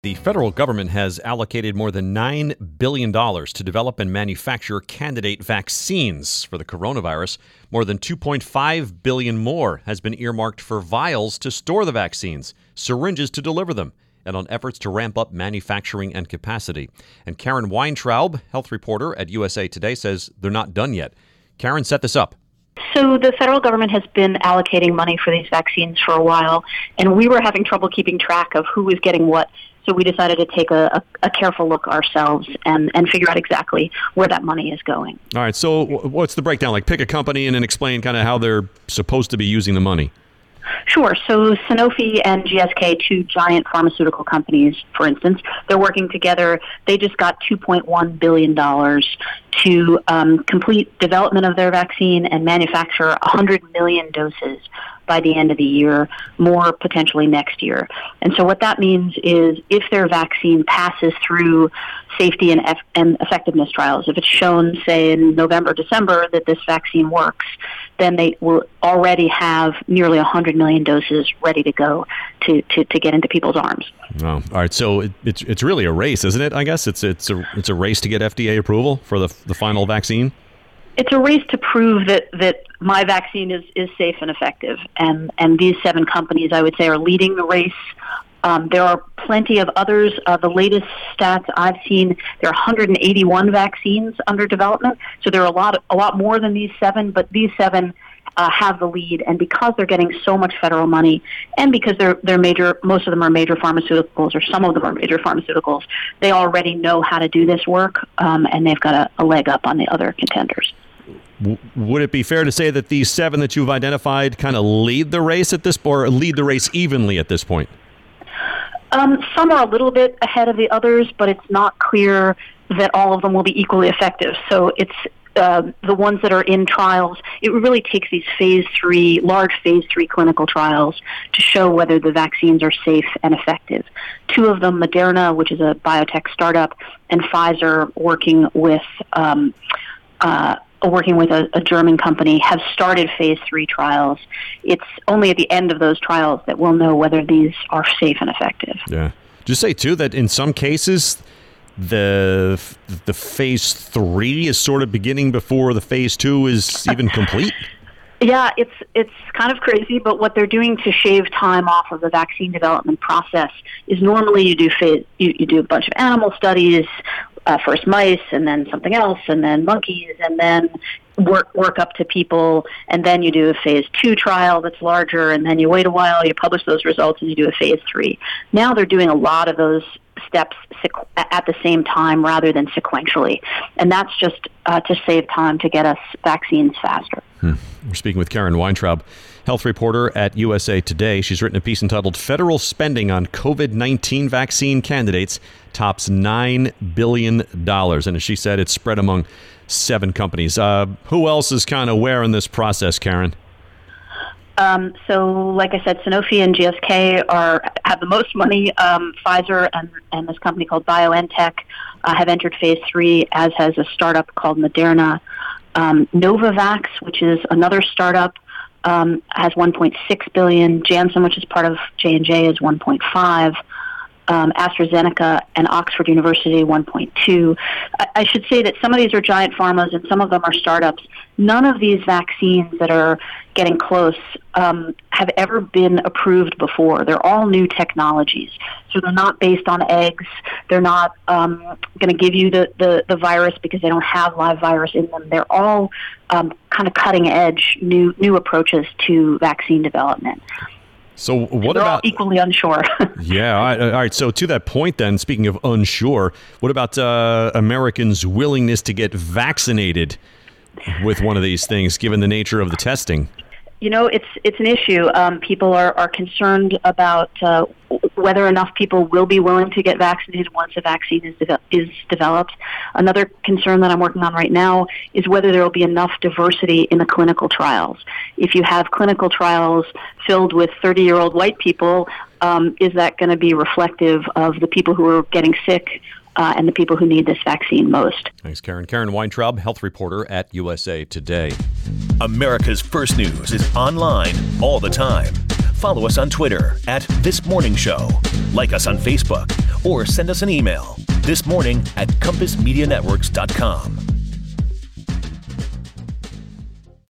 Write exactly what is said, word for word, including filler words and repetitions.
The federal government has allocated more than nine billion dollars to develop and manufacture candidate vaccines for the coronavirus. More than two point five billion dollars more has been earmarked for vials to store the vaccines, syringes to deliver them, and on efforts to ramp up manufacturing and capacity. And Karen Weintraub, health reporter at U S A Today, says they're not done yet. Karen, set this up. So the federal government has been allocating money for these vaccines for a while, and we were having trouble keeping track of who was getting what. So we decided to take a, a, a careful look ourselves and, and figure out exactly where that money is going. All right. So what's the breakdown? Like, pick a company and then explain kind of how they're supposed to be using the money. Sure. So Sanofi and G S K, two giant pharmaceutical companies, for instance, they're working together. They just got two point one billion dollars to um, complete development of their vaccine and manufacture one hundred million doses by the end of the year, more potentially next year. And so what that means is if their vaccine passes through safety and, eff- and effectiveness trials, if it's shown, say, in November, December, that this vaccine works, then they will already have nearly one hundred million doses ready to go to, to, to get into people's arms. Oh, all right. So it, it's it's really a race, isn't it? I guess it's it's a it's a race to get F D A approval for the the final vaccine. It's a race to prove that, that my vaccine is, is safe and effective. And, and these seven companies, I would say, are leading the race. Um, there are plenty of others. Uh, the latest stats I've seen, there are one hundred eighty-one vaccines under development. So there are a lot, a lot more than these seven, but these seven uh, have the lead. And because they're getting so much federal money, and because they're they're major, most of them are major pharmaceuticals, or some of them are major pharmaceuticals, they already know how to do this work, um, and they've got a, a leg up on the other contenders. Would it be fair to say that these seven that you've identified kind of lead the race at this point, or lead the race evenly at this point? Um, some are a little bit ahead of the others, but it's not clear that all of them will be equally effective. So it's uh, the ones that are in trials. It really takes these phase three, large phase three clinical trials to show whether the vaccines are safe and effective. Two of them, Moderna, which is a biotech startup, and Pfizer, working with um, uh, working with a, a German company, have started phase three trials. It's only at the end of those trials that we'll know whether these are safe and effective. Yeah. Just say, too, that in some cases, the the phase three is sort of beginning before the phase two is even complete? Yeah, it's it's kind of crazy, but what they're doing to shave time off of the vaccine development process is normally you do phase, you, you do a bunch of animal studies, uh, first mice, and then something else, and then monkeys, and then work work up to people, and then you do a phase two trial that's larger, and then you wait a while, you publish those results, and you do a phase three. Now they're doing a lot of those steps sequ- at the same time rather than sequentially, and that's just uh, to save time to get us vaccines faster. Hmm. We're speaking with Karen Weintraub, health reporter at U S A Today. She's written a piece entitled "Federal Spending on COVID nineteen Vaccine Candidates Tops nine billion dollars." And as she said, it's spread among seven companies. Uh, who else is kind of where in this process, Karen? Um, so, like I said, Sanofi and G S K are have the most money. Um, Pfizer and, and this company called BioNTech uh, have entered phase three, as has a startup called Moderna. Um, Novavax, which is another startup, um, has one point six billion dollars. Janssen, which is part of J and J, is one point five. Um, AstraZeneca and Oxford University, one point two. I, I should say that some of these are giant pharmas and some of them are startups. None of these vaccines that are getting close um, have ever been approved before. They're all new technologies. So they're not based on eggs. They're not um, going to give you the, the, the virus because they don't have live virus in them. They're all um, kind of cutting edge new new approaches to vaccine development. So what They're about all equally unsure? Yeah. All right, all right. So to that point, then, speaking of unsure, what about uh, Americans' willingness to get vaccinated with one of these things, given the nature of the testing? You know, it's it's an issue. Um, people are, are concerned about uh, whether enough people will be willing to get vaccinated once a vaccine is de- is developed. Another concern that I'm working on right now is whether there will be enough diversity in the clinical trials. If you have clinical trials filled with thirty-year-old white people, um, is that going to be reflective of the people who are getting sick uh, and the people who need this vaccine most? Thanks, Karen. Karen Weintraub, health reporter at U S A Today. America's First News is online all the time. Follow us on Twitter at This Morning Show. Like us on Facebook or send us an email this morning at compass media networks dot com.